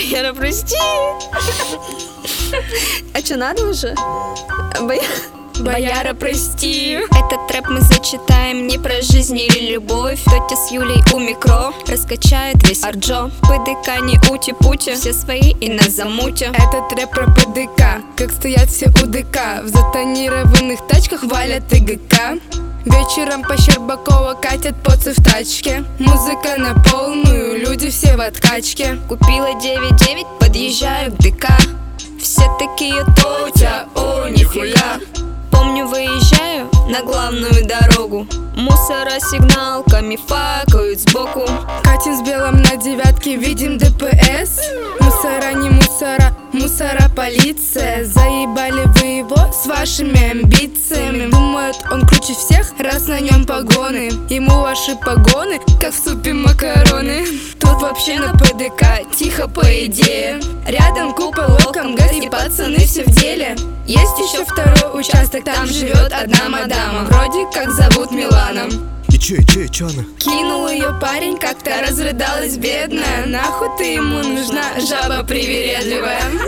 Баяра, прости. А что, надо уже? Баяра, прости. Этот трэп мы зачитаем не про жизнь или любовь. Тетя с Юлей у микро раскачает весь Арджо. ПДК не ути-пути, все свои и на замуте. Это трэп про ПДК, как стоят все у ДК. В затонированных тачках валят ТГК. Вечером по Щербакова катят поцы в тачке. Музыка на полную, люди все в откачке. Купила 9-9, подъезжаю к ДК. Все такие тотя, о, нифига. Помню, выезжаю на главную дорогу. Мусора сигналками факают сбоку. Катим с белым на девятке, видим ДПС. Мусора не мусора, мусора полиция. Заебали вы его с вашими амбициями. Думают, он круче всех, раз на нем погоны. Ему ваши погоны, как в супе макароны. Тут вообще на ПДК тихо по идее. Рядом купол, welcome, газ и пацаны все в деле. Есть еще второй участок, там живет одна мадама. Вроде как зовут Милана. И че она? Кинул ее парень, как-то разрыдалась бедная. Нахуй ты ему нужна, жаба привередливая.